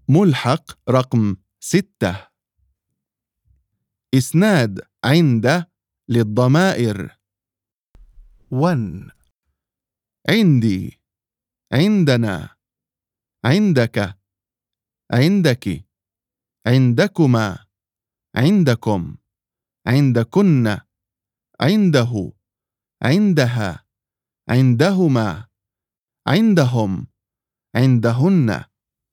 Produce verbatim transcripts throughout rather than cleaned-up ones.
ملحق رقم ستة. إسناد عند للضمائر. ون. عندي، عندنا، عندك، عندك، عندكما، عندكم، عندكن، عنده، عندها، عندهما، عندهم، عندهن.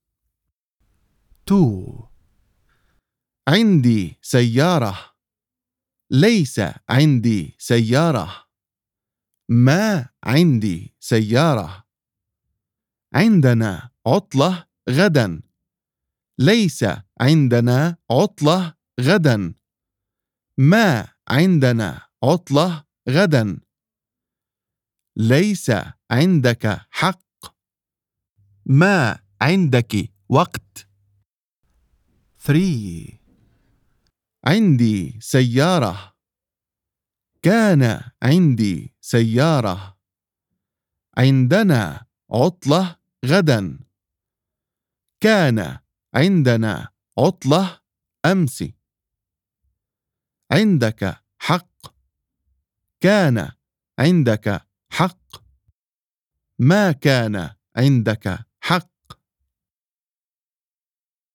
تو. عندي سيارة. ليس عندي سيارة. ما عندي سيارة. عندنا عطلة غدا. ليس عندنا عطلة غدا. ما عندنا عطلة غدا. ليس عندك حق. ما عندك وقت. ثري. عندي سيارة. كان عندي سيارة. عندنا عطلة غدا. كان عندنا عطلة أمس. عندك حق. كان عندك حق. ما كان عندك